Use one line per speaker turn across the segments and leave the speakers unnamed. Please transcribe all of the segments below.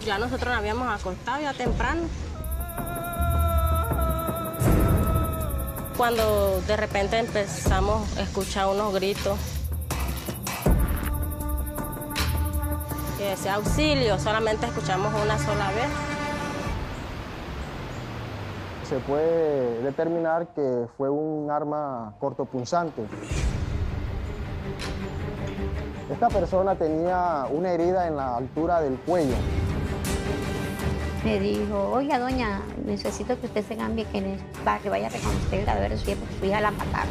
Ya nosotros nos habíamos acostado ya temprano. Cuando de repente empezamos a escuchar unos gritos. Que decía auxilio, solamente escuchamos una sola vez.
Se puede determinar que fue un arma cortopunzante. Esta persona tenía una herida en la altura del cuello.
Me dijo, oiga, doña, necesito que usted se cambie, para que vaya a reconocer el cadáver de su hija, porque su hija la mataron.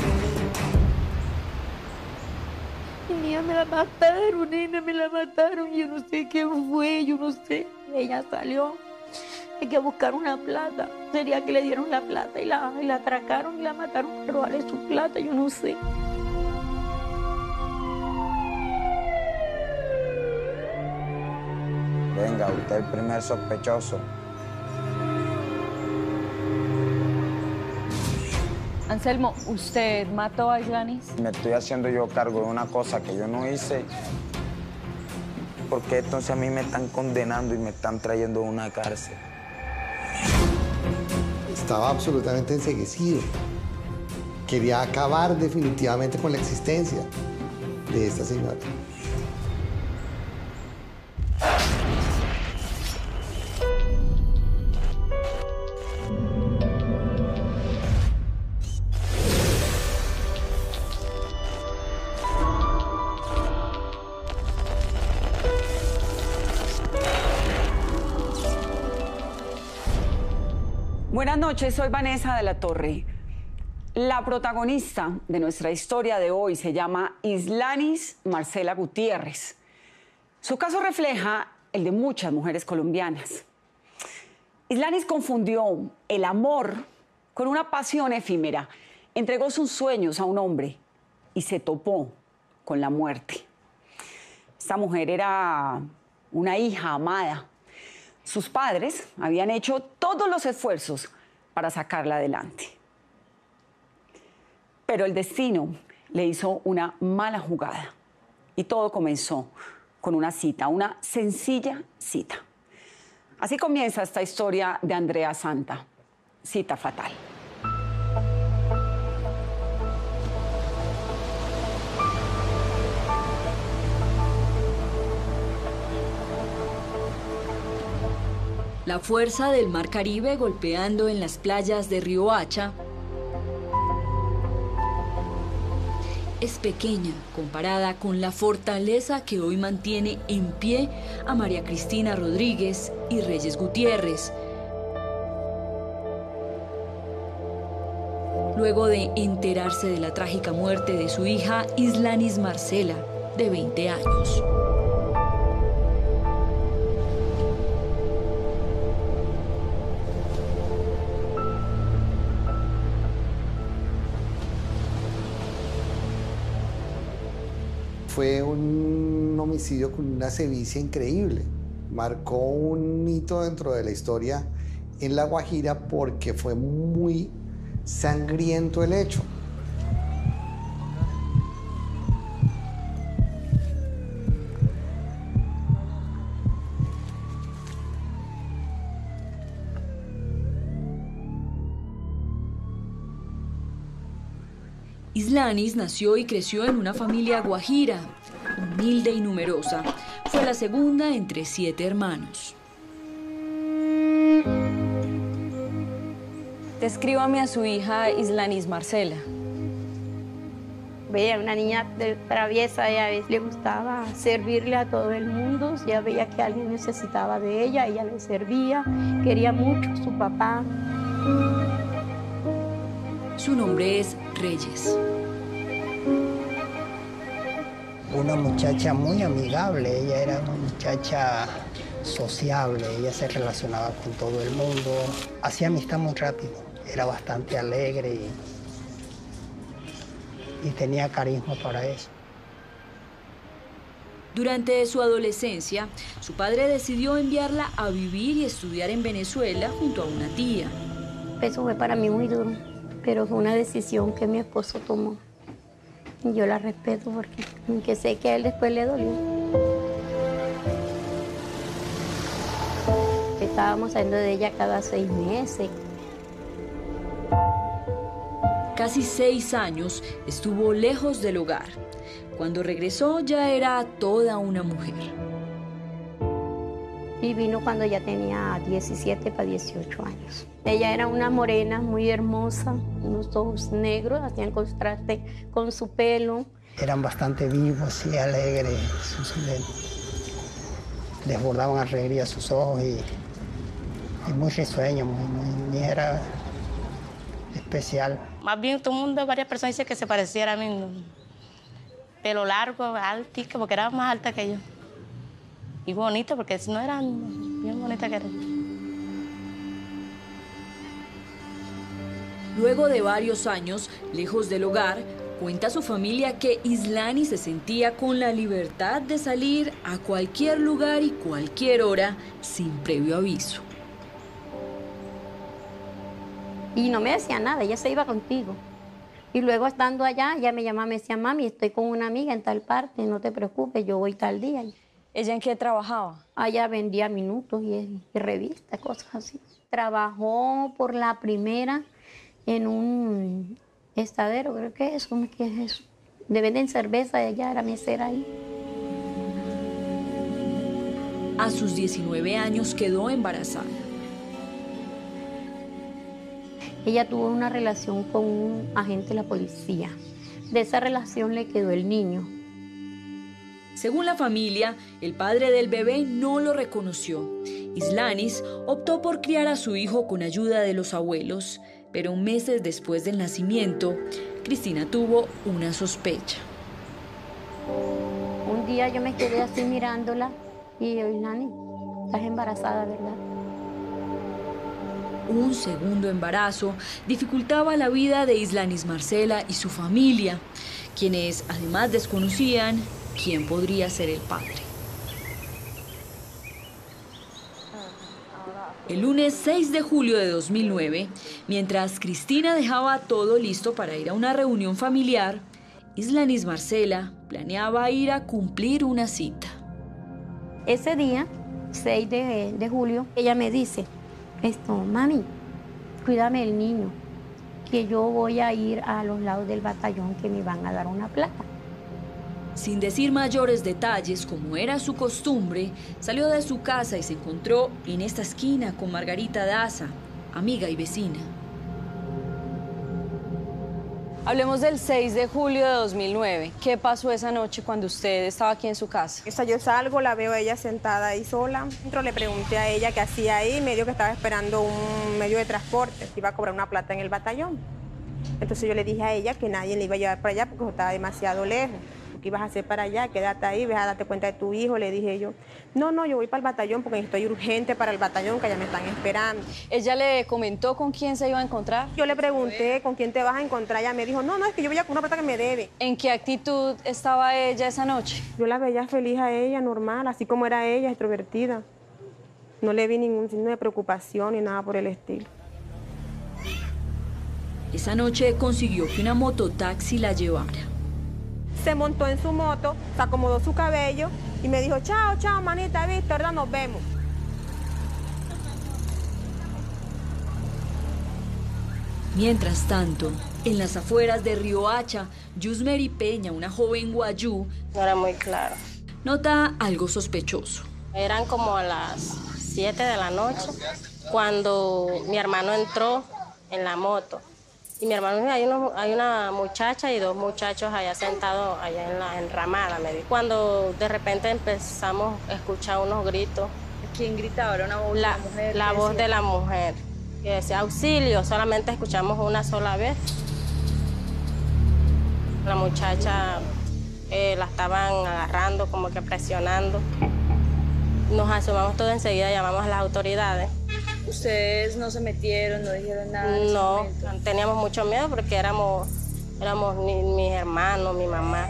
Mi hija me la mataron, nena, me la mataron. Yo no sé quién fue, yo no sé. Ella salió. Hay que buscar una plata. Sería que le dieron la plata y la atracaron y la mataron para robarle su plata, yo no sé.
Venga, usted es el primer sospechoso.
Anselmo, ¿usted mató a Islanis?
Me estoy haciendo yo cargo de una cosa que yo no hice. ¿Por qué entonces a mí me están condenando y me están trayendo a una cárcel?
Estaba absolutamente enceguecido. Quería acabar definitivamente con la existencia de esta señora.
Buenas noches, soy Vanessa de la Torre. La protagonista de nuestra historia de hoy se llama Islanis Marcela Gutiérrez. Su caso refleja el de muchas mujeres colombianas. Islanis confundió el amor con una pasión efímera. Entregó sus sueños a un hombre y se topó con la muerte. Esta mujer era una hija amada. Sus padres habían hecho todos los esfuerzos para sacarla adelante. Pero el destino le hizo una mala jugada. Y todo comenzó con una cita, una sencilla cita. Así comienza esta historia de Andrea Santa. Cita fatal.
La fuerza del mar Caribe golpeando en las playas de Riohacha es pequeña comparada con la fortaleza que hoy mantiene en pie a María Cristina Rodríguez y Reyes Gutiérrez. Luego de enterarse de la trágica muerte de su hija Islanis Marcela, de 20 años.
Fue un homicidio con una sevicia increíble. Marcó un hito dentro de la historia en La Guajira porque fue muy sangriento el hecho.
Islanis nació y creció en una familia guajira, humilde y numerosa. Fue la segunda entre 7 hermanos.
Descríbame a su hija Islanis Marcela.
Veía una niña traviesa, ella a veces le gustaba servirle a todo el mundo. Si ella veía que alguien necesitaba de ella, ella le servía. Quería mucho a su papá.
Su nombre es Reyes.
Una muchacha muy amigable, ella era una muchacha sociable, ella se relacionaba con todo el mundo, hacía amistad muy rápido, era bastante alegre y tenía carisma para eso.
Durante su adolescencia, su padre decidió enviarla a vivir y estudiar en Venezuela junto a una tía.
Eso fue para mí muy duro, pero fue una decisión que mi esposo tomó. Y yo la respeto porque aunque sé que a él después le dolió. estábamos saliendo de ella cada 6 meses.
Casi 6 años estuvo lejos del hogar. Cuando regresó ya era toda una mujer.
Y vino cuando ya tenía 17 para 18 años. Ella era una morena muy hermosa, unos ojos negros, hacían contraste con su pelo.
Eran bastante vivos y alegres, desbordaban alegría sus ojos y muy risueños, muy era especial.
Más bien todo el mundo, varias personas dicen que se pareciera a mí, ¿no? Pelo largo, altica, porque era más alta que yo. Y bonita, porque si no era bien bonita que era.
Luego de varios años, lejos del hogar, cuenta su familia que Islani se sentía con la libertad de salir a cualquier lugar y cualquier hora sin previo aviso.
Y no me decía nada, ella se iba contigo. Y luego estando allá, ella me llamaba, me decía, mami, estoy con una amiga en tal parte, no te preocupes, yo voy tal día.
¿Ella en qué trabajaba?
Allá vendía minutos y revistas, cosas así. Trabajó por la primera en un estadero, creo que es, ¿cómo es que es eso? De venden cerveza, ella era mesera ahí.
A sus 19 años quedó embarazada.
Ella tuvo una relación con un agente de la policía. De esa relación le quedó el niño.
Según la familia, el padre del bebé no lo reconoció. Islanis optó por criar a su hijo con ayuda de los abuelos, pero meses después del nacimiento, Cristina tuvo una sospecha.
Un día yo me quedé así mirándola y yo, Islani, estás embarazada, ¿verdad?
Un segundo embarazo dificultaba la vida de Islanis Marcela y su familia, quienes además desconocían quién podría ser el padre. El lunes 6 de julio de 2009, mientras Cristina dejaba todo listo para ir a una reunión familiar, Islanis Marcela planeaba ir a cumplir una cita.
Ese día, 6 de julio, ella me dice, mami, cuídame el niño, que yo voy a ir a los lados del batallón que me van a dar una plata.
Sin decir mayores detalles, como era su costumbre, salió de su casa y se encontró en esta esquina con Margarita Daza, amiga y vecina.
Hablemos del 6 de julio de 2009. ¿Qué pasó esa noche cuando usted estaba aquí en su casa?
Yo salgo, la veo a ella sentada ahí sola. Le pregunté a ella qué hacía ahí, me dijo que estaba esperando un medio de transporte, que iba a cobrar una plata en el batallón. Entonces yo le dije a ella que nadie le iba a llevar para allá porque estaba demasiado lejos. ¿Qué ibas a hacer para allá? Quédate ahí, ve a darte cuenta de tu hijo, le dije yo. No, yo voy para el batallón porque estoy urgente para el batallón, que allá me están esperando.
¿Ella le comentó con quién se iba a encontrar?
Yo le pregunté con quién te vas a encontrar, ella me dijo, no, es que yo voy a con una plata que me debe.
¿En qué actitud estaba ella esa noche?
Yo la veía feliz a ella, normal, así como era ella, extrovertida. No le vi ningún signo de preocupación ni nada por el estilo.
Esa noche consiguió que una mototaxi la llevara.
Se montó en su moto, se acomodó su cabello y me dijo, chao, manita, Víctor, nos vemos.
Mientras tanto, en las afueras de Riohacha, Yusmeri Peña, una joven guayú,
No era muy claro.
nota algo sospechoso.
Eran como a las 7 de la noche cuando mi hermano entró en la moto. Y mi hermano dijo, hay una muchacha y 2 muchachos allá sentados allá en la enramada, me dijo. Cuando de repente empezamos a escuchar unos gritos.
¿Quién gritaba? ¿Era una voz de la mujer?
La voz de la mujer, que decía auxilio, solamente escuchamos una sola vez. La muchacha la estaban agarrando, como que presionando. Nos asomamos todos enseguida, llamamos a las autoridades.
¿Ustedes no se metieron, no dijeron nada?
No, teníamos mucho miedo porque éramos mis hermanos, mi mamá.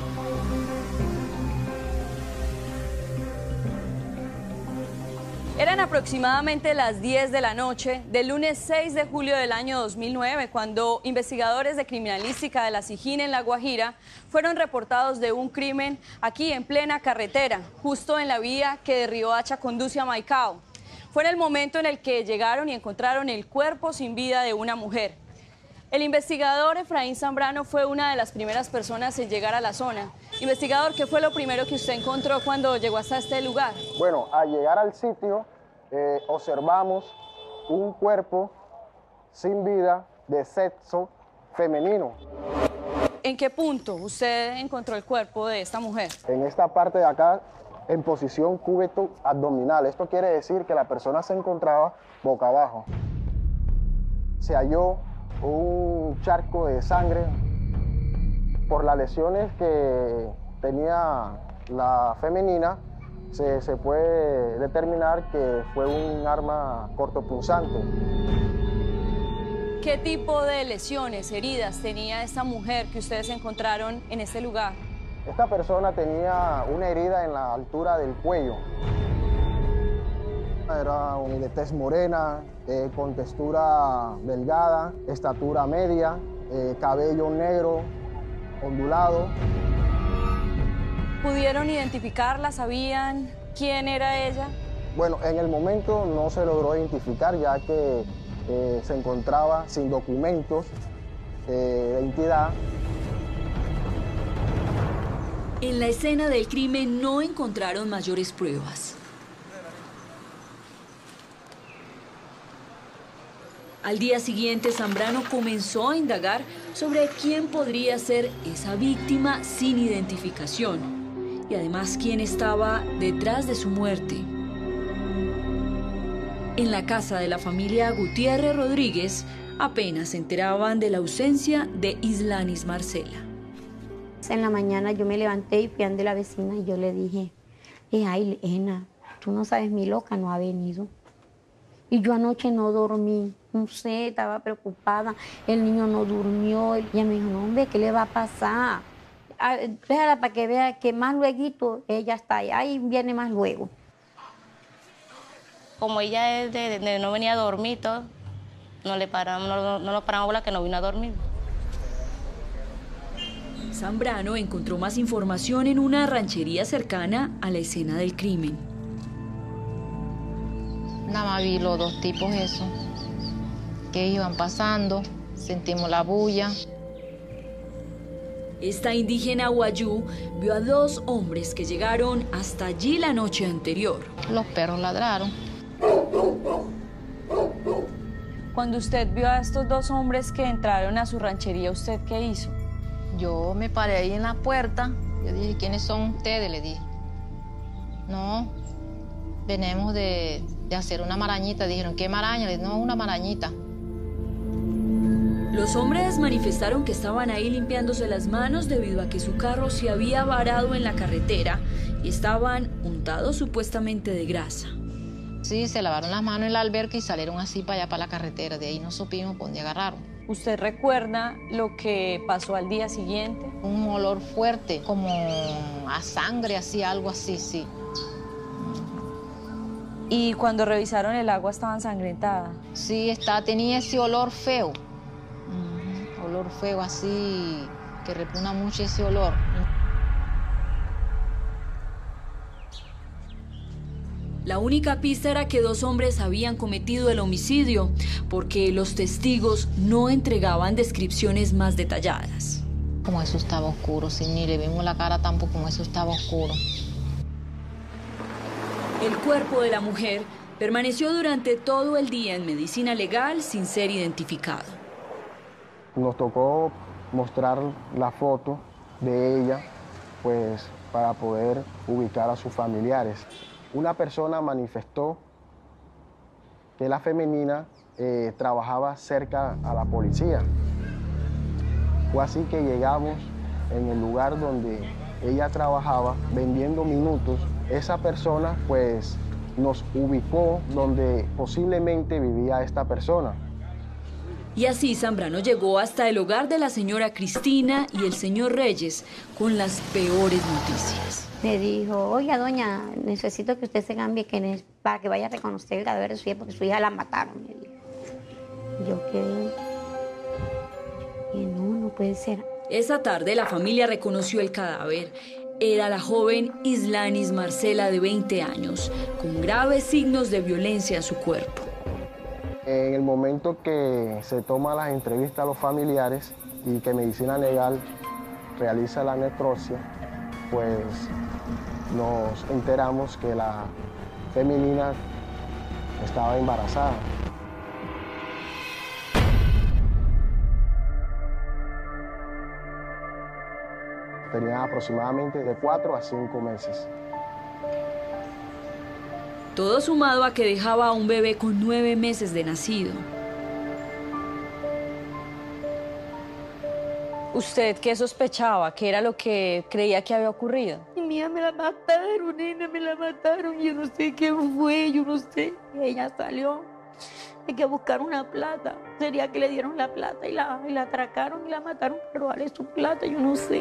Era
Eran aproximadamente las 10 de la noche del lunes 6 de julio del año 2009, cuando investigadores de criminalística de la SIJIN en La Guajira fueron reportados de un crimen aquí en plena carretera, justo en la vía que de Riohacha conduce a Maicao. Fue en el momento en el que llegaron y encontraron el cuerpo sin vida de una mujer. El investigador Efraín Zambrano fue una de las primeras personas en llegar a la zona. Investigador, ¿qué fue lo primero que usted encontró cuando llegó hasta este lugar?
Bueno, al llegar al sitio observamos un cuerpo sin vida de sexo femenino.
¿En qué punto usted encontró el cuerpo de esta mujer?
En esta parte de acá, en posición cúbito abdominal. Esto quiere decir que la persona se encontraba boca abajo. Se halló un charco de sangre por las lesiones que tenía la femenina. Se puede determinar que fue un arma cortopunzante.
¿Qué tipo de lesiones, heridas tenía esta mujer que ustedes encontraron en este lugar?
Esta persona tenía una herida en la altura del cuello. Era de tez morena, con textura delgada, estatura media, cabello negro, ondulado.
¿Pudieron identificarla? ¿Sabían quién era ella?
Bueno, en el momento no se logró identificar, ya que se encontraba sin documentos de identidad.
En la escena del crimen no encontraron mayores pruebas. Al día siguiente, Zambrano comenzó a indagar sobre quién podría ser esa víctima sin identificación y además quién estaba detrás de su muerte. En la casa de la familia Gutiérrez Rodríguez apenas se enteraban de la ausencia de Islanis Marcela.
En la mañana yo me levanté y fui ante la vecina y yo le dije, ay, Elena, tú no sabes, mi loca no ha venido. Y yo anoche no dormí, no sé, estaba preocupada, el niño no durmió. Y ella me dijo, no, hombre, ¿qué le va a pasar? Déjala para que vea que más luego ella está ahí viene más luego.
Como ella es de no venía a dormir, todo, no nos paramos bola que no vino a dormir.
Zambrano encontró más información en una ranchería cercana a la escena del crimen.
Nada más vi los dos tipos eso, que iban pasando, sentimos la bulla.
Esta indígena Wayuu vio a dos hombres que llegaron hasta allí la noche anterior.
Los perros ladraron.
Cuando usted vio a estos dos hombres que entraron a su ranchería, ¿usted qué hizo?
Yo me paré ahí en la puerta, yo dije, ¿quiénes son ustedes? Le dije. No, venimos de hacer una marañita. Dijeron, ¿qué maraña? Le dije, no, una marañita.
Los hombres manifestaron que estaban ahí limpiándose las manos debido a que su carro se había varado en la carretera y estaban untados supuestamente de grasa.
Sí, se lavaron las manos en la alberca y salieron así para allá, para la carretera. De ahí no supimos por dónde agarraron.
¿Usted recuerda lo que pasó al día siguiente?
Un olor fuerte, como a sangre, así, algo así, sí.
¿Y cuando revisaron el agua estaba ensangrentada?
Sí, tenía ese olor feo. Olor feo así, que repugna mucho ese olor.
La única pista era que dos hombres habían cometido el homicidio, porque los testigos no entregaban descripciones más detalladas.
Como eso estaba oscuro, sí, ni le vimos la cara tampoco, como eso estaba oscuro.
El cuerpo de la mujer permaneció durante todo el día en medicina legal sin ser identificado.
Nos tocó mostrar la foto de ella, pues, para poder ubicar a sus familiares. Una persona manifestó que la femenina trabajaba cerca a la policía. Fue así que llegamos en el lugar donde ella trabajaba vendiendo minutos. Esa persona pues nos ubicó donde posiblemente vivía esta persona.
Y así Zambrano llegó hasta el hogar de la señora Cristina y el señor Reyes con las peores noticias.
Me dijo, oiga, doña, necesito que usted se cambie para que vaya a reconocer el cadáver de su hija, porque su hija la mataron, me dijo. Yo quedé, y no puede ser.
Esa tarde la familia reconoció el cadáver. Era la joven Islanis Marcela, de 20 años, con graves signos de violencia en su cuerpo.
En el momento que se toma las entrevistas a los familiares y que Medicina Legal realiza la necropsia, pues nos enteramos que la femenina estaba embarazada. Tenía aproximadamente de 4 a 5 meses.
Todo sumado a que dejaba a un bebé con 9 meses de nacido.
¿Usted qué sospechaba? ¿Qué era lo que creía que había ocurrido?
Mi hija me la mataron, nena, me la mataron. Yo no sé quién fue, yo no sé. Ella salió. Hay que buscar una plata. Sería que le dieron la plata y la atracaron y la mataron, pero vale su plata, yo no sé.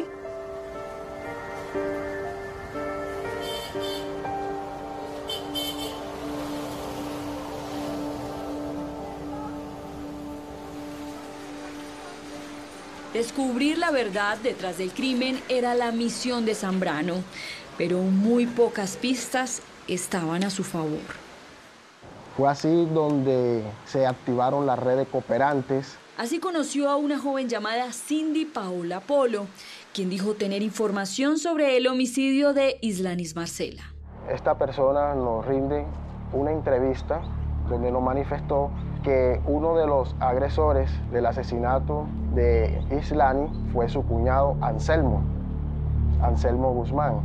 Descubrir la verdad detrás del crimen era la misión de Zambrano, pero muy pocas pistas estaban a su favor.
Fue así donde se activaron las redes cooperantes.
Así conoció a una joven llamada Cindy Paola Polo, quien dijo tener información sobre el homicidio de Islanis Marcela.
Esta persona nos rinde una entrevista donde nos manifestó que uno de los agresores del asesinato de Islanis fue su cuñado Anselmo Guzmán.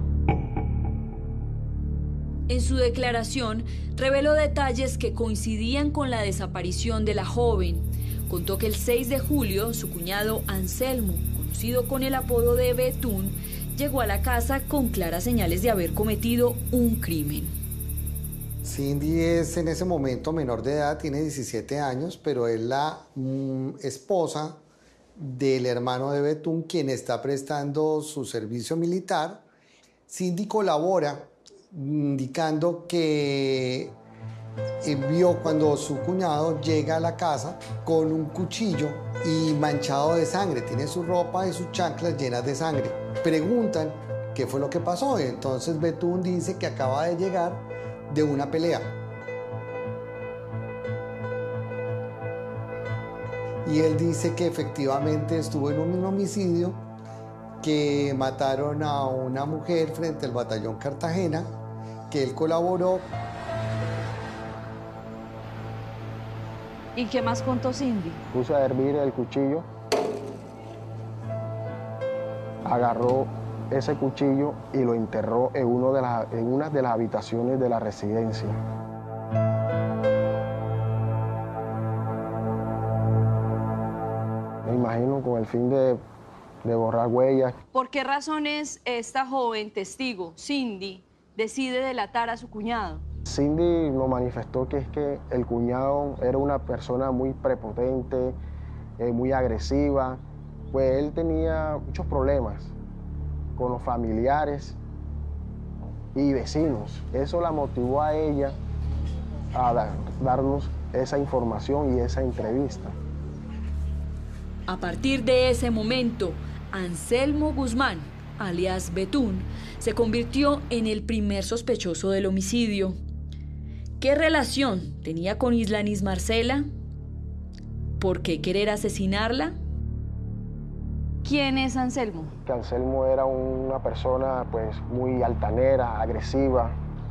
En su declaración, reveló detalles que coincidían con la desaparición de la joven. Contó que el 6 de julio, su cuñado Anselmo, conocido con el apodo de Betún, llegó a la casa con claras señales de haber cometido un crimen.
Cindy es en ese momento menor de edad, tiene 17 años, pero es la esposa del hermano de Betún, quien está prestando su servicio militar. Cindy colabora indicando que vio cuando su cuñado llega a la casa con un cuchillo y manchado de sangre. Tiene su ropa y sus chanclas llenas de sangre. Preguntan qué fue lo que pasó. Y entonces Betún dice que acaba de llegar de una pelea. Y él dice que efectivamente estuvo en un homicidio, que mataron a una mujer frente al batallón Cartagena, que él colaboró.
¿Y qué más contó Cindy?
Puso a hervir el cuchillo, agarró ese cuchillo y lo enterró en una de las habitaciones de la residencia. Me imagino con el fin de borrar huellas.
¿Por qué razones esta joven testigo, Cindy, decide delatar a su cuñado?
Cindy nos manifestó que es que el cuñado era una persona muy prepotente, muy agresiva, pues él tenía muchos problemas con los familiares y vecinos. Eso la motivó a ella a darnos esa información y esa entrevista.
A partir de ese momento, Anselmo Guzmán, alias Betún, se convirtió en el primer sospechoso del homicidio. ¿Qué relación tenía con Islanis Marcela? ¿Por qué querer asesinarla?
¿Quién es Anselmo?
Que Anselmo era una persona pues muy altanera, agresiva,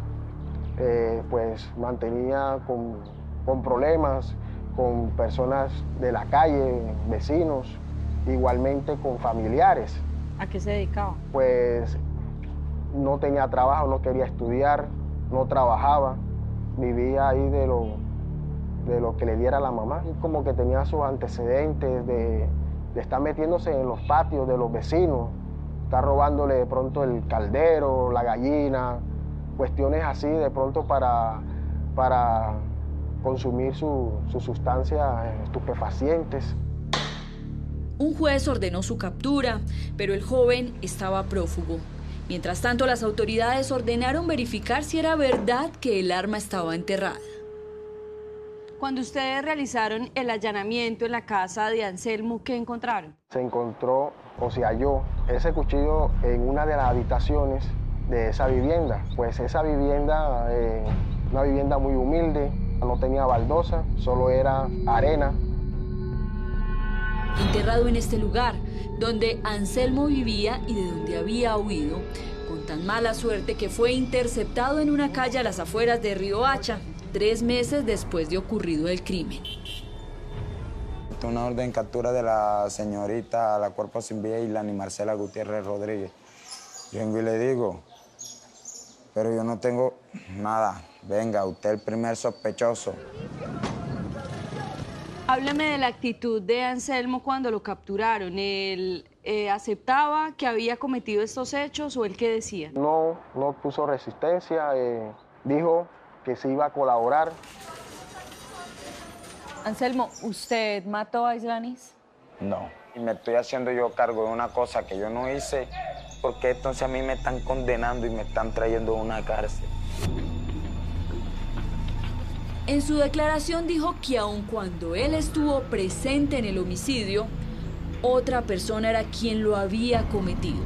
pues mantenía con problemas con personas de la calle, vecinos, igualmente con familiares.
¿A qué se dedicaba?
Pues no tenía trabajo, no quería estudiar, no trabajaba, vivía ahí de lo que le diera la mamá. Y como que tenía sus antecedentes de estar metiéndose en los patios de los vecinos, estar robándole de pronto el caldero, la gallina, cuestiones así de pronto para consumir sus sustancias estupefacientes.
Un juez ordenó su captura, pero el joven estaba prófugo. Mientras tanto, las autoridades ordenaron verificar si era verdad que el arma estaba enterrada.
Cuando ustedes realizaron el allanamiento en la casa de Anselmo, ¿qué encontraron?
Se encontró o se halló ese cuchillo en una de las habitaciones de esa vivienda. Pues esa vivienda, una vivienda muy humilde, no tenía baldosa, solo era arena.
Enterrado en este lugar, donde Anselmo vivía y de donde había huido, con tan mala suerte que fue interceptado en una calle a las afueras de Riohacha, 3 meses después de ocurrido el crimen.
Una orden de captura de la señorita, la cuerpo sin vida, Islani Marcela Gutiérrez Rodríguez. Yo vengo y le digo, pero yo no tengo nada. Venga, usted es el primer sospechoso.
Háblame de la actitud de Anselmo cuando lo capturaron. ¿Él aceptaba que había cometido estos hechos o él qué decía?
No puso resistencia, dijo que se iba a colaborar.
Anselmo, ¿usted mató a Islanis?
No. Y me estoy haciendo yo cargo de una cosa que yo no hice, porque entonces a mí me están condenando y me están trayendo a una cárcel.
En su declaración dijo que aun cuando él estuvo presente en el homicidio, otra persona era quien lo había cometido.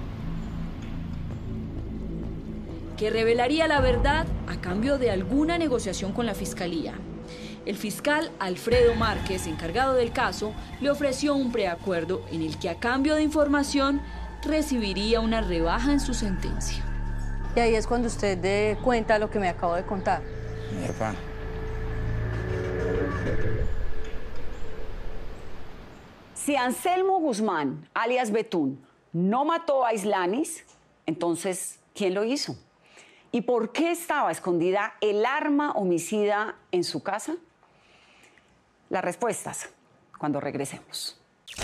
Que revelaría la verdad a cambio de alguna negociación con la fiscalía. El fiscal Alfredo Márquez, encargado del caso, le ofreció un preacuerdo en el que a cambio de información recibiría una rebaja en su sentencia.
Y ahí es cuando usted cuenta lo que me acabo de contar.
Epa.
Si Anselmo Guzmán, alias Betún, no mató a Islanis, entonces, ¿quién lo hizo? ¿Y por qué estaba escondida el arma homicida en su casa? Las respuestas cuando regresemos.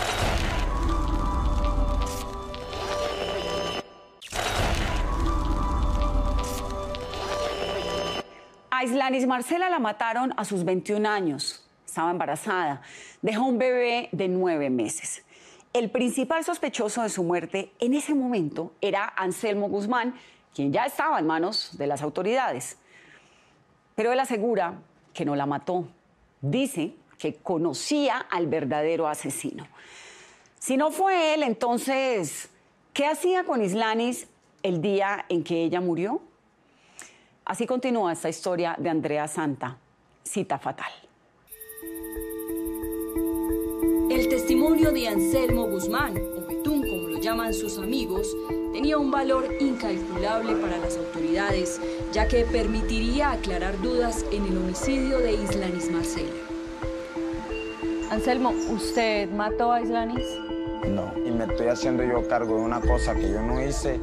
A Islanis Marcela la mataron a sus 21 años. Estaba embarazada. Dejó un bebé de 9 meses. El principal sospechoso de su muerte en ese momento era Anselmo Guzmán, quien ya estaba en manos de las autoridades. Pero él asegura que no la mató. Dice que conocía al verdadero asesino. Si no fue él, entonces, ¿qué hacía con Islanis el día en que ella murió? Así continúa esta historia de Andrea Santa, Cita Fatal.
El testimonio de Anselmo Guzmán, o Betún como lo llaman sus amigos, tenía un valor incalculable para las autoridades, ya que permitiría aclarar dudas en el homicidio de Islanis Marcela.
Anselmo, ¿usted mató a Islanis?
No, y me estoy haciendo yo cargo de una cosa que yo no hice.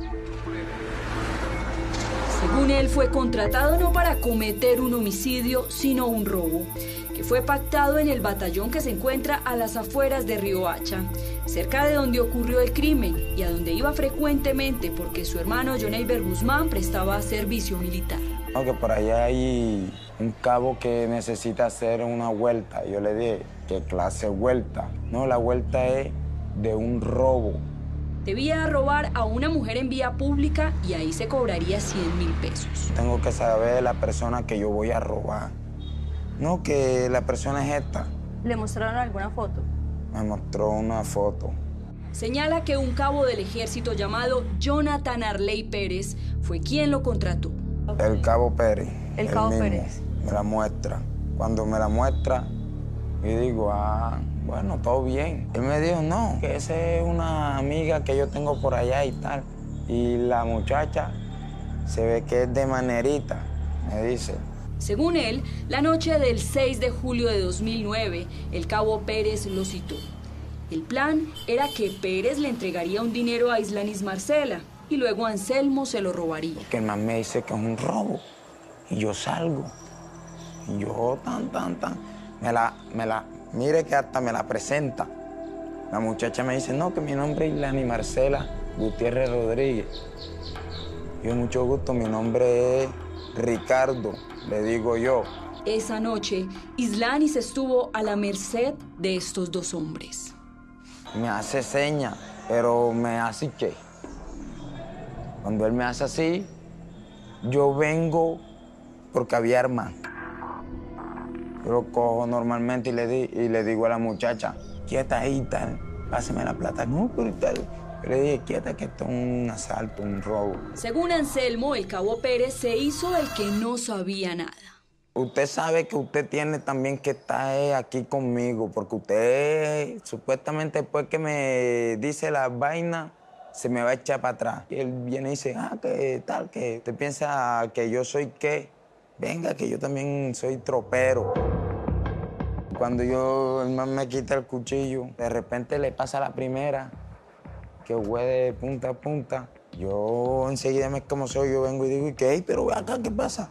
Según él, fue contratado no para cometer un homicidio, sino un robo, que fue pactado en el batallón que se encuentra a las afueras de Riohacha, cerca de donde ocurrió el crimen y a donde iba frecuentemente porque su hermano Joneiber Guzmán prestaba servicio militar.
No, que por allá hay un cabo que necesita hacer una vuelta. Yo le dije, ¿qué clase de vuelta? No, la vuelta es de un robo.
Debía robar a una mujer en vía pública y ahí se cobraría 100.000 pesos.
Tengo que saber la persona que yo voy a robar. No, que la persona es esta.
¿Le mostraron alguna foto?
Me mostró una foto.
Señala que un cabo del ejército llamado Jonathan Arley Pérez fue quien lo contrató.
El cabo Pérez.
El cabo
mismo,
Pérez.
Me la muestra. Cuando me la muestra, yo digo, bueno, todo bien. Él me dijo, no, que esa es una amiga que yo tengo por allá y tal. Y la muchacha se ve que es de manerita, me dice.
Según él, la noche del 6 de julio de 2009, el cabo Pérez lo citó. El plan era que Pérez le entregaría un dinero a Islanis Marcela y luego Anselmo se lo robaría.
Que el man me dice que es un robo y yo salgo. Y yo, mire que hasta me la presenta. La muchacha me dice, no, que mi nombre es Islani Marcela Gutiérrez Rodríguez. Yo, mucho gusto, mi nombre es Ricardo, le digo yo.
Esa noche, Islanis estuvo a la merced de estos dos hombres.
Me hace seña, pero me hace ¿qué? Cuando él me hace así, yo vengo porque había armas. Yo lo cojo normalmente y le digo a la muchacha, quieta ahí, tal, pásame la plata. No, pero tal. Yo le dije, quieta, que esto es un asalto, un robo.
Según Anselmo, el cabo Pérez se hizo el que no sabía nada.
Usted sabe que usted tiene también que estar aquí conmigo, porque usted supuestamente después que me dice la vaina, se me va a echar para atrás. Y él viene y dice, que tal, que usted piensa que yo soy qué. Venga, que yo también soy tropero. Cuando el man me quita el cuchillo, de repente le pasa la primera, que huele de punta a punta. Yo enseguida como soy, yo vengo y digo, ¿qué? Pero ve acá, ¿qué pasa?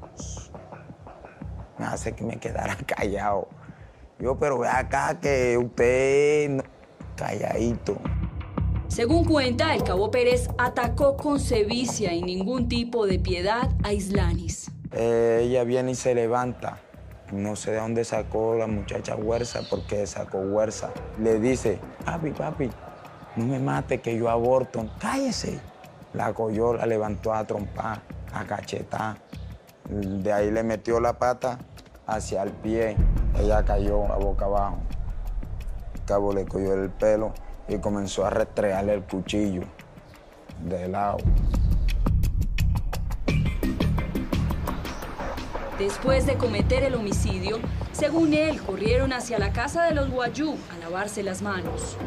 Me hace que me quedara callado. Yo, pero ve acá que usted... No... Calladito.
Según cuenta, el cabo Pérez atacó con sevicia y ningún tipo de piedad a Islanis.
Ella viene y se levanta. No sé de dónde sacó la muchacha huerza, porque sacó huerza. Le dice, papi, no me mate que yo aborto. Cállese. La cogió, la levantó a trompar, a cachetar. De ahí le metió la pata hacia el pie. Ella cayó a boca abajo. El cabo le cogió el pelo y comenzó a restregarle el cuchillo de lado.
Después de cometer el homicidio, según él, corrieron hacia la casa de los Guayú a lavarse las manos.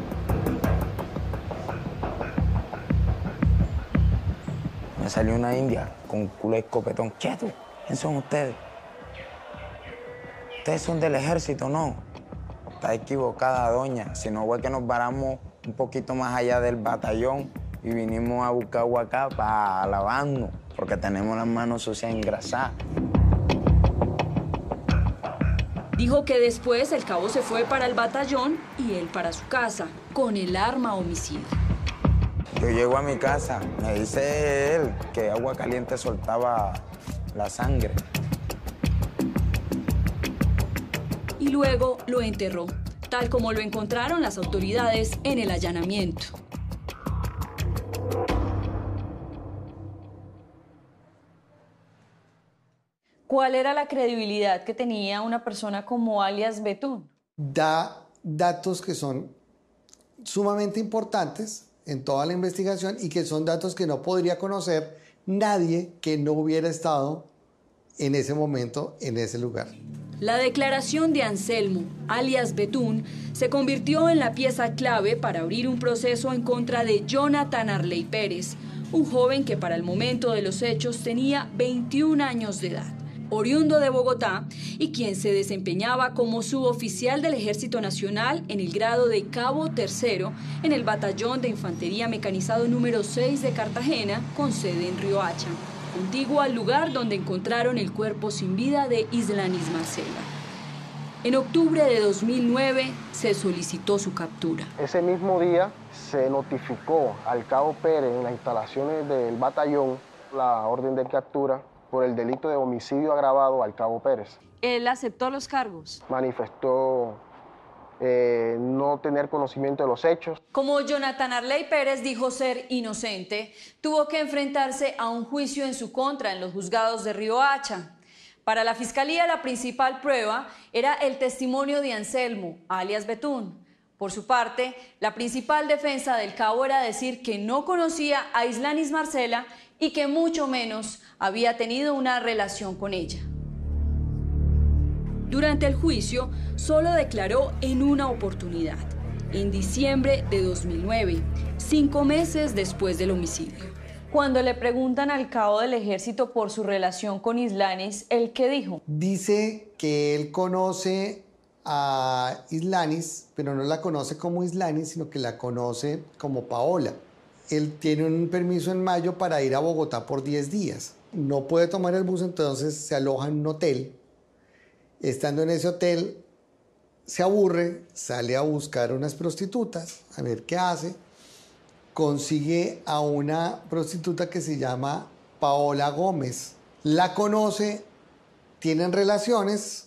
Me salió una india con culo de escopetón. ¿Quieto? ¿Quién son ustedes? Ustedes son del ejército, ¿no? Está equivocada, doña. Si no fue que nos paramos un poquito más allá del batallón y vinimos a buscar agua acá para lavarnos, porque tenemos las manos sucias engrasadas.
Dijo que después el cabo se fue para el batallón y él para su casa, con el arma homicida.
Yo llego a mi casa, me dice él que agua caliente soltaba la sangre.
Y luego lo enterró, tal como lo encontraron las autoridades en el allanamiento.
¿Cuál era la credibilidad que tenía una persona como alias Betún?
Da datos que son sumamente importantes en toda la investigación y que son datos que no podría conocer nadie que no hubiera estado en ese momento, en ese lugar.
La declaración de Anselmo, alias Betún, se convirtió en la pieza clave para abrir un proceso en contra de Jonathan Arley Pérez, un joven que para el momento de los hechos tenía 21 años de edad, oriundo de Bogotá y quien se desempeñaba como suboficial del Ejército Nacional en el grado de Cabo Tercero en el Batallón de Infantería Mecanizado número 6 de Cartagena, con sede en Riohacha, contiguo al lugar donde encontraron el cuerpo sin vida de Islanis Marcela. En octubre de 2009 se solicitó su captura.
Ese mismo día se notificó al cabo Pérez en las instalaciones del batallón la orden de captura por el delito de homicidio agravado al cabo Pérez.
¿Él aceptó los cargos?
Manifestó no tener conocimiento de los hechos.
Como Jonathan Arley Pérez dijo ser inocente, tuvo que enfrentarse a un juicio en su contra en los juzgados de Riohacha. Para la fiscalía, la principal prueba era el testimonio de Anselmo, alias Betún. Por su parte, la principal defensa del cabo era decir que no conocía a Islanis Marcela y que mucho menos había tenido una relación con ella.
Durante el juicio, solo declaró en una oportunidad, en diciembre de 2009, 5 meses después del homicidio.
Cuando le preguntan al cabo del ejército por su relación con Islanis, ¿él qué dijo?
Dice que él conoce a Islanis, pero no la conoce como Islanis, sino que la conoce como Paola. Él tiene un permiso en mayo para ir a Bogotá por 10 días. No puede tomar el bus, entonces se aloja en un hotel. Estando en ese hotel, se aburre, sale a buscar unas prostitutas, a ver qué hace. Consigue a una prostituta que se llama Paola Gómez. La conoce, tienen relaciones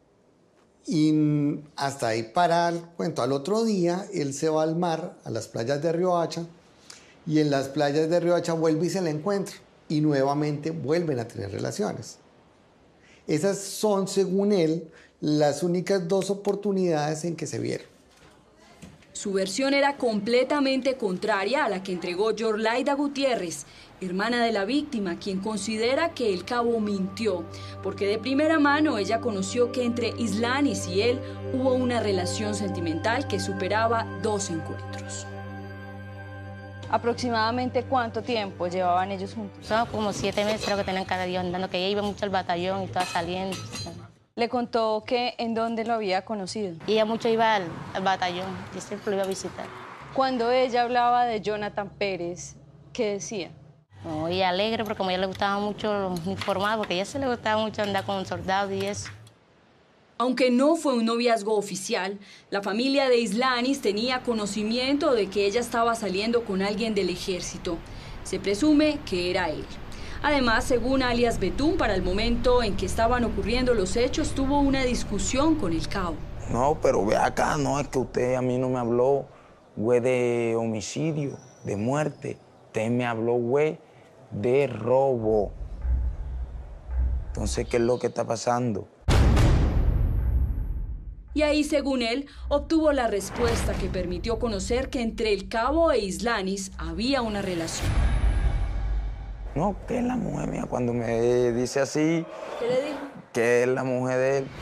y hasta ahí para el cuento. Al otro día, él se va al mar, a las playas de Riohacha, Y en las playas de Riohacha vuelve y se la encuentra. Y nuevamente vuelven a tener relaciones. Esas son, según él, las únicas 2 oportunidades en que se vieron.
Su versión era completamente contraria a la que entregó Yorlaida Gutiérrez, hermana de la víctima, quien considera que el cabo mintió, porque de primera mano ella conoció que entre Islanis y él hubo una relación sentimental que superaba 2 encuentros.
¿Aproximadamente cuánto tiempo llevaban ellos juntos?
Son como 7 meses creo que tenían cada día andando, que ella iba mucho al batallón y estaba saliendo.
¿Le contó que en dónde lo había conocido?
Y ella mucho iba al batallón, y siempre lo iba a visitar.
Cuando ella hablaba de Jonathan Pérez, ¿qué decía?
No, ella alegre, porque como a ella le gustaba mucho los uniformados, porque a ella se le gustaba mucho andar con soldados y eso.
Aunque no fue un noviazgo oficial, la familia de Islanis tenía conocimiento de que ella estaba saliendo con alguien del ejército. Se presume que era él. Además, según alias Betún, para el momento en que estaban ocurriendo los hechos, tuvo una discusión con el cabo.
No, pero ve acá, no, es que usted a mí no me habló, güey, de homicidio, de muerte. Usted me habló, güey, de robo. Entonces, ¿qué es lo que está pasando?
Y ahí, según él, obtuvo la respuesta que permitió conocer que entre el cabo e Islanis había una relación.
No, que es la mujer mía. Cuando me dice así,
¿Qué le dijo?
que es la mujer de él.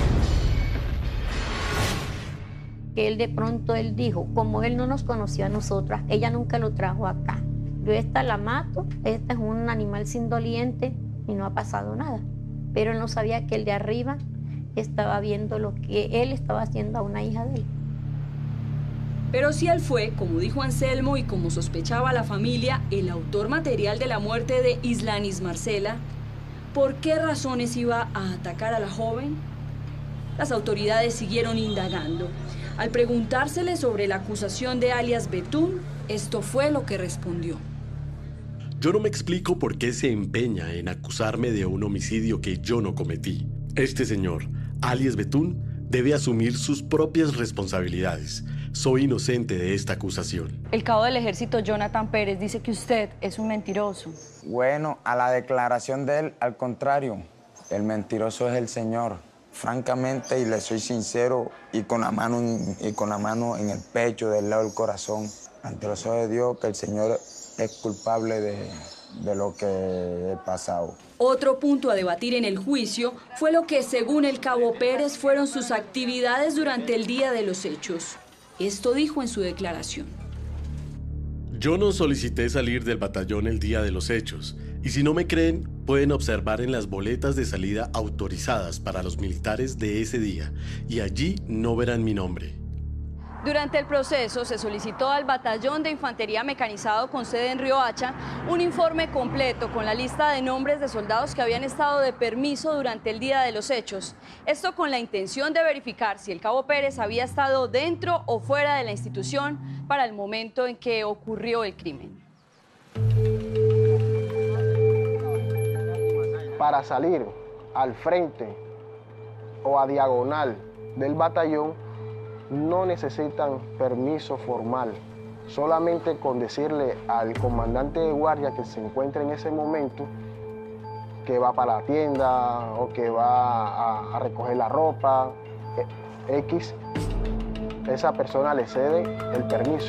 Que él de pronto él dijo, como él no nos conoció a nosotras, ella nunca lo trajo acá. Yo esta la mato, esta es un animal sin doliente y no ha pasado nada. Pero él no sabía que el de arriba estaba viendo lo que él estaba haciendo a una hija de él.
Pero si él fue, como dijo Anselmo y como sospechaba la familia, el autor material de la muerte de Islanis Marcela, ¿por qué razones iba a atacar a la joven? Las autoridades siguieron indagando. Al preguntársele sobre la acusación de alias Betún, esto fue lo que respondió.
Yo no me explico por qué se empeña en acusarme de un homicidio que yo no cometí. Este señor, alias Betún, debe asumir sus propias responsabilidades. Soy inocente de esta acusación.
El cabo del ejército, Jonathan Pérez, dice que usted es un mentiroso.
Bueno, a la declaración de él, al contrario, el mentiroso es el señor. Francamente, y le soy sincero, y con la mano en el pecho, del lado del corazón, ante los ojos de Dios, que el Señor es culpable de lo que he pasado.
Otro punto a debatir en el juicio fue lo que, según el cabo Pérez, fueron sus actividades durante el día de los hechos. Esto dijo en su declaración.
Yo no solicité salir del batallón el día de los hechos, y si no me creen, pueden observar en las boletas de salida autorizadas para los militares de ese día, y allí no verán mi nombre.
Durante el proceso se solicitó al Batallón de Infantería Mecanizado con sede en Riohacha un informe completo con la lista de nombres de soldados que habían estado de permiso durante el día de los hechos. Esto con la intención de verificar si el cabo Pérez había estado dentro o fuera de la institución para el momento en que ocurrió el crimen.
Para salir al frente o a diagonal del batallón, no necesitan permiso formal, solamente con decirle al comandante de guardia que se encuentra en ese momento que va para la tienda o que va a recoger la ropa, X, esa persona le cede el permiso.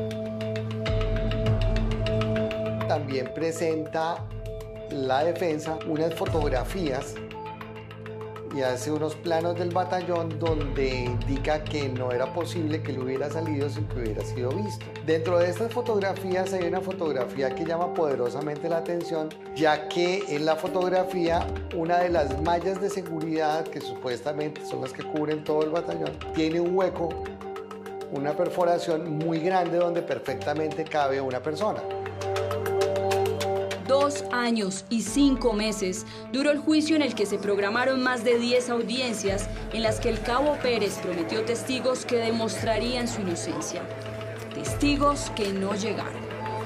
También presenta la defensa unas fotografías y hace unos planos del batallón donde indica que no era posible que él hubiera salido sin que hubiera sido visto. Dentro de estas fotografías hay una fotografía que llama poderosamente la atención, ya que en la fotografía una de las mallas de seguridad, que supuestamente son las que cubren todo el batallón, tiene un hueco, una perforación muy grande donde perfectamente cabe una persona.
2 años y 5 meses duró el juicio en el que se programaron más de 10 audiencias en las que el cabo Pérez prometió testigos que demostrarían su inocencia. Testigos que no llegaron.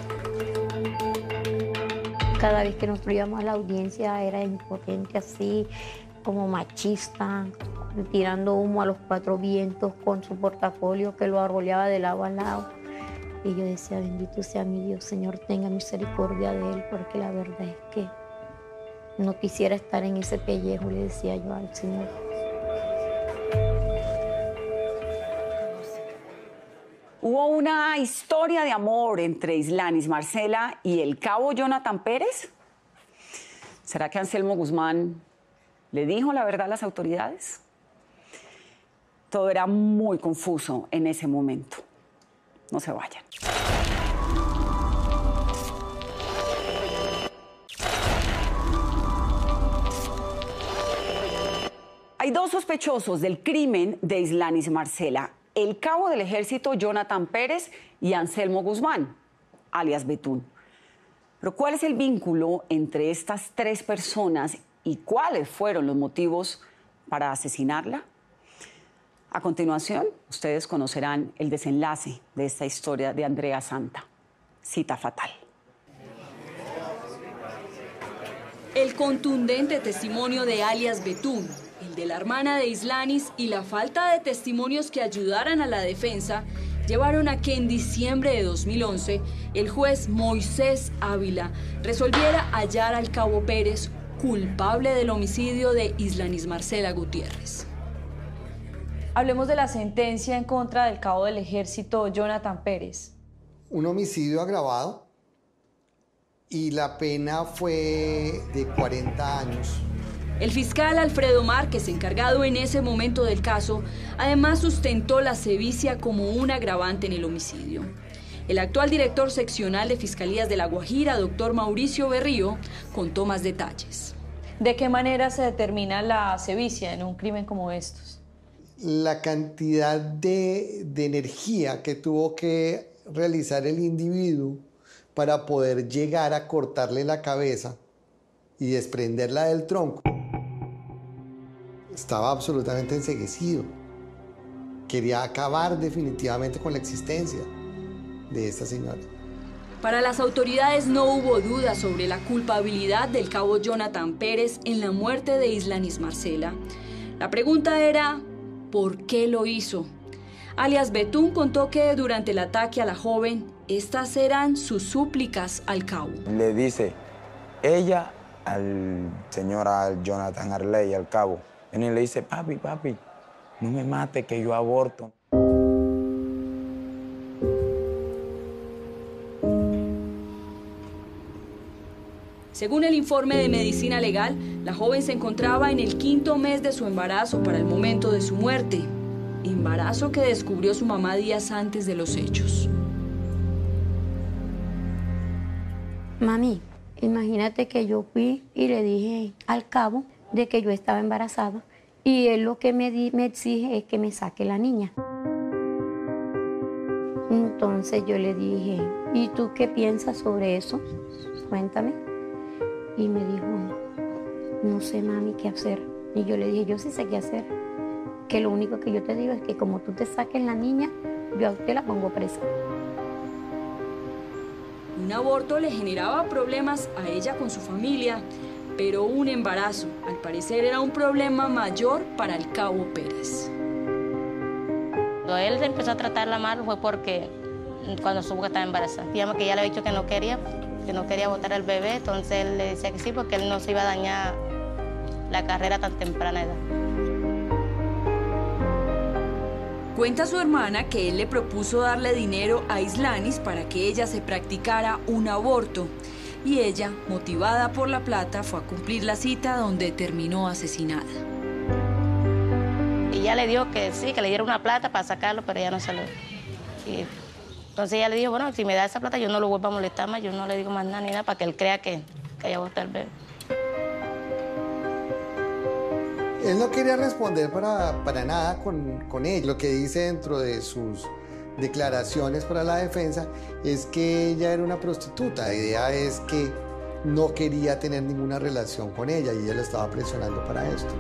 Cada vez que nosotros íbamos a la audiencia era impotente así, como machista, tirando humo a los 4 vientos con su portafolio que lo arrollaba de lado a lado. Y yo decía, bendito sea mi Dios, Señor, tenga misericordia de él, porque la verdad es que no quisiera estar en ese pellejo, le decía yo al Señor.
Hubo una historia de amor entre Islanis Marcela y el cabo Jonathan Pérez. ¿Será que Anselmo Guzmán le dijo la verdad a las autoridades? Todo era muy confuso en ese momento. No se vayan. Hay dos sospechosos del crimen de Islanis Marcela: el cabo del ejército Jonathan Pérez y Anselmo Guzmán, alias Betún. Pero ¿cuál es el vínculo entre estas tres personas y cuáles fueron los motivos para asesinarla? A continuación, ustedes conocerán el desenlace de esta historia de Andrea Santa. Cita fatal.
El contundente testimonio de alias Betún, el de la hermana de Islanis y la falta de testimonios que ayudaran a la defensa llevaron a que en diciembre de 2011 el juez Moisés Ávila resolviera hallar al cabo Pérez culpable del homicidio de Islanis Marcela Gutiérrez.
Hablemos de la sentencia en contra del cabo del ejército Jonathan Pérez.
Un homicidio agravado y la pena fue de 40 años.
El fiscal Alfredo Márquez, encargado en ese momento del caso, además sustentó la sevicia como un agravante en el homicidio. El actual director seccional de Fiscalías de La Guajira, doctor Mauricio Berrío, contó más detalles.
¿De qué manera se determina la sevicia en un crimen como estos?
La cantidad de energía que tuvo que realizar el individuo para poder llegar a cortarle la cabeza y desprenderla del tronco. Estaba absolutamente enceguecido. Quería acabar definitivamente con la existencia de esta señora.
Para las autoridades no hubo duda sobre la culpabilidad del cabo Jonathan Pérez en la muerte de Islanis Marcela. La pregunta era, ¿por qué lo hizo? Alias Betún contó que durante el ataque a la joven, estas eran sus súplicas al cabo.
Le dice ella al señor Jonathan Arley, al cabo, y le dice, papi, no me mate que yo aborto.
Según el informe de medicina legal, la joven se encontraba en el 5º mes de su embarazo para el momento de su muerte. Embarazo que descubrió su mamá días antes de los hechos.
Mami, imagínate que yo fui y le dije al cabo de que yo estaba embarazada y él lo que me exige es que me saque la niña. Entonces yo le dije, ¿y tú qué piensas sobre eso? Cuéntame. Y me dijo, no sé, mami, qué hacer. Y yo le dije, yo sí sé qué hacer. Que lo único que yo te digo es que como tú te saques la niña, yo a usted la pongo presa.
Un aborto le generaba problemas a ella con su familia, pero un embarazo, al parecer, era un problema mayor para el cabo Pérez.
Cuando él empezó a tratarla mal fue porque cuando supo que estaba embarazada. Digamos que ya le había dicho que no quería botar al bebé, entonces él le decía que sí porque él no se iba a dañar la carrera a tan temprana edad.
Cuenta su hermana que él le propuso darle dinero a Islanis para que ella se practicara un aborto y ella, motivada por la plata, fue a cumplir la cita donde terminó asesinada.
Y ella le dijo que sí, que le diera una plata para sacarlo, pero ella no se lo dio. Y entonces ella le dijo, bueno, si me da esa plata yo no lo vuelvo a molestar más, yo no le digo más nada ni nada para que él crea que haya botado el bebé.
Él no quería responder para nada con ella. Lo que dice dentro de sus declaraciones para la defensa es que ella era una prostituta. La idea es que no quería tener ninguna relación con ella y ella lo estaba presionando para esto.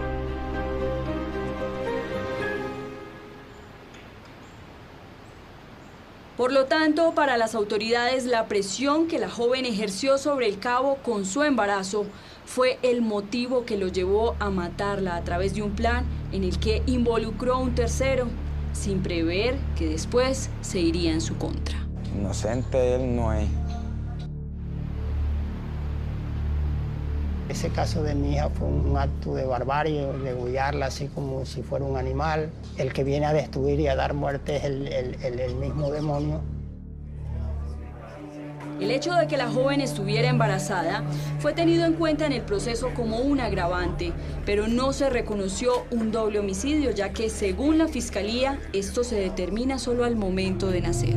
Por lo tanto, para las autoridades, la presión que la joven ejerció sobre el cabo con su embarazo fue el motivo que lo llevó a matarla a través de un plan en el que involucró a un tercero, sin prever que después se iría en su contra.
Inocente él no es.
Ese caso de mi hija fue un acto de barbarie, degollarla así como si fuera un animal. El que viene a destruir y a dar muerte es el mismo demonio.
El hecho de que la joven estuviera embarazada fue tenido en cuenta en el proceso como un agravante, pero no se reconoció un doble homicidio, ya que según la Fiscalía, esto se determina solo al momento de nacer.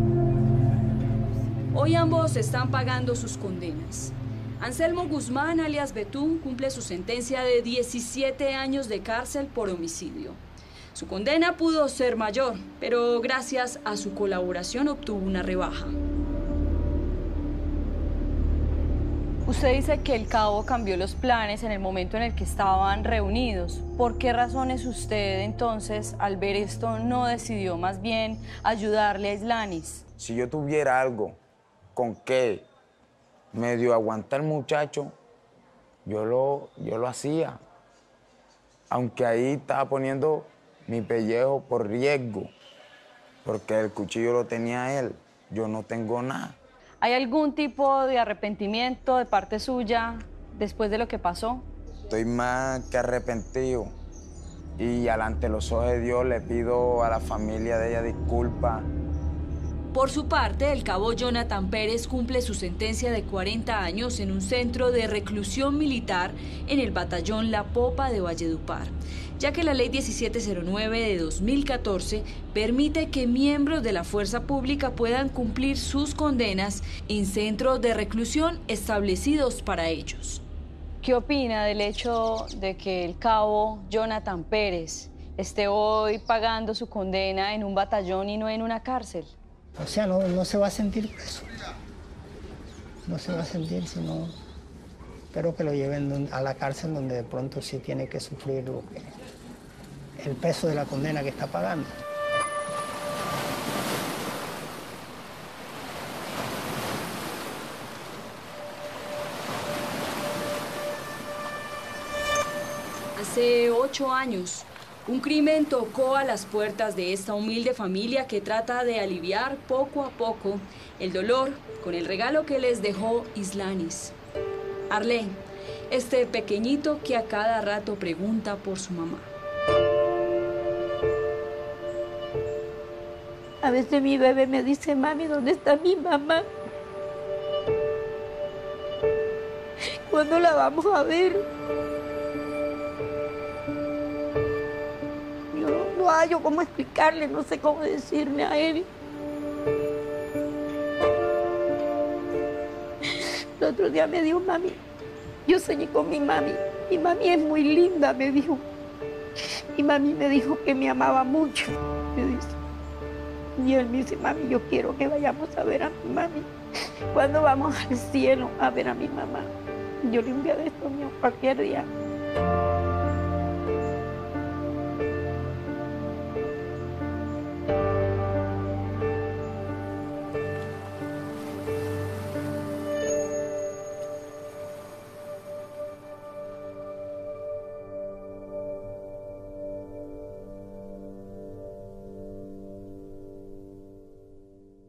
Hoy ambos están pagando sus condenas. Anselmo Guzmán, alias Betún, cumple su sentencia de 17 años de cárcel por homicidio. Su condena pudo ser mayor, pero gracias a su colaboración obtuvo una rebaja.
Usted dice que el cabo cambió los planes en el momento en el que estaban reunidos. ¿Por qué razones usted entonces, al ver esto, no decidió más bien ayudarle a Islanis?
Si yo tuviera algo con que medio aguantar al muchacho, yo lo hacía. Aunque ahí estaba poniendo mi pellejo por riesgo, porque el cuchillo lo tenía él, yo no tengo nada.
¿Hay algún tipo de arrepentimiento de parte suya después de lo que pasó?
Estoy más que arrepentido y ante los ojos de Dios le pido a la familia de ella disculpas.
Por su parte, el cabo Jonathan Pérez cumple su sentencia de 40 años en un centro de reclusión militar en el batallón La Popa de Valledupar, ya que la Ley 1709 de 2014 permite que miembros de la fuerza pública puedan cumplir sus condenas en centros de reclusión establecidos para ellos.
¿Qué opina del hecho de que el cabo Jonathan Pérez esté hoy pagando su condena en un batallón y no en una cárcel?
O sea, no se va a sentir preso. No se va a sentir, sino espero que lo lleven a la cárcel donde de pronto sí tiene que sufrir el peso de la condena que está pagando.
Hace 8 años, un crimen tocó a las puertas de esta humilde familia que trata de aliviar poco a poco el dolor con el regalo que les dejó Islanis. Arley, este pequeñito que a cada rato pregunta por su mamá.
A veces mi bebé me dice, mami, ¿dónde está mi mamá? ¿Cuándo la vamos a ver? No hallo cómo explicarle, no sé cómo decirle a él. El otro día me dijo, mami, yo soñé con mi mami es muy linda, me dijo. Y mami me dijo que me amaba mucho, me dice. Y él me dice, mami, yo quiero que vayamos a ver a mi mami. ¿Cuándo vamos al cielo a ver a mi mamá? Yo le envié esto mío cualquier día.